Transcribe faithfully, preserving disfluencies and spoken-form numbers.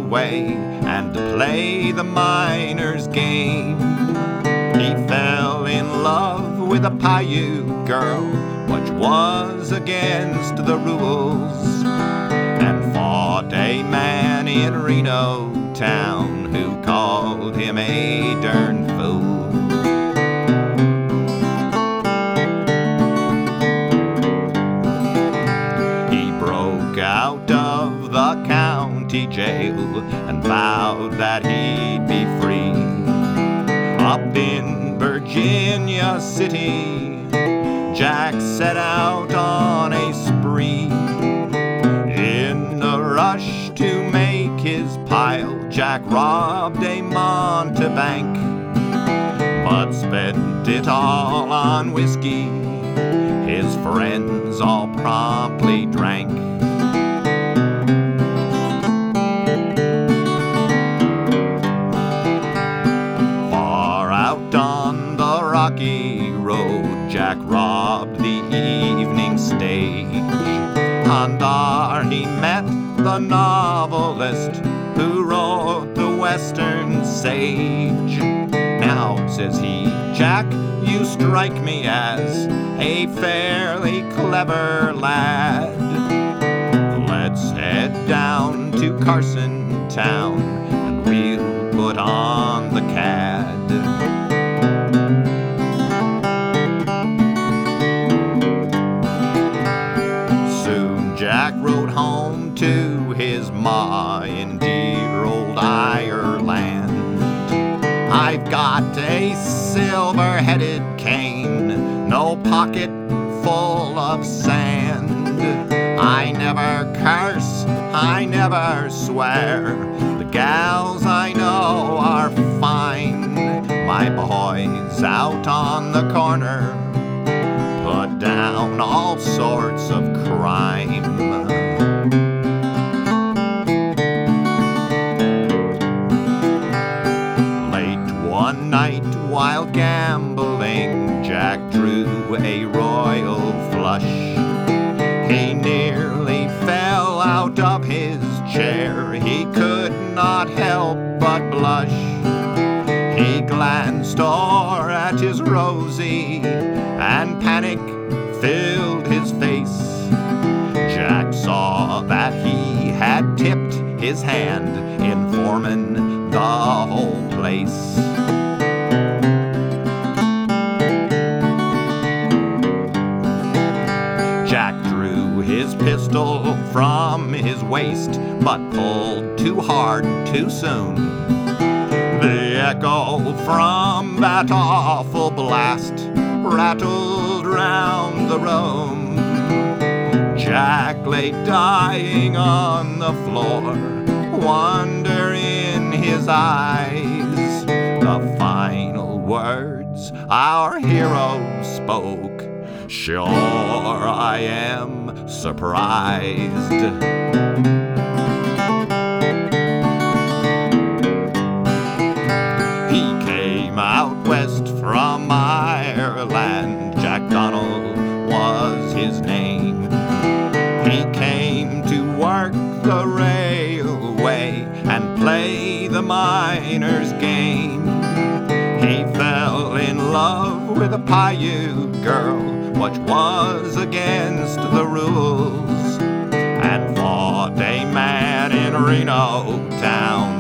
railway and to play the miner's game. He fell in love with a Paiute girl, which was against the rules, and fought a man in Reno town who called him a darn fool. He broke out of the county jail and vowed that he'd be free. Up in Virginia City, Jack set out on a spree. In the rush to make his pile, Jack robbed a Montebank, but spent it all on whiskey. His friends all promptly drank. Far out on the rocky road, Jack robbed the evening stage. And there he met the novelist who wrote the Western Sage. Now, says he, Jack, you strike me as a fairly clever lad. Let's head down to Carson Town and we'll put on the cad. Soon Jack rode home to his ma in dear old Ireland. I've got a silver-headed cane, no pocket full of sand. I never curse, I never swear, the gals I know are fine. My boys out on the corner put down all sorts of crime. One night while gambling, Jack drew a royal flush. He nearly fell out of his chair, he could not help but blush. He glanced o'er at his Rosie, and panic filled his face. Jack saw that he had tipped his hand in forming the whole place. Jack drew his pistol from his waist, but pulled too hard too soon. The echo from that awful blast rattled round the room. Jack lay dying on the floor, wonder in his eyes. The final words our hero spoke, sure I am surprised. He came out west from Ireland, Jack Donald was his name. He came to work the railway and play the miner's game. He fell in love with a Paiute girl, which was against the rules, and fought a man in Reno town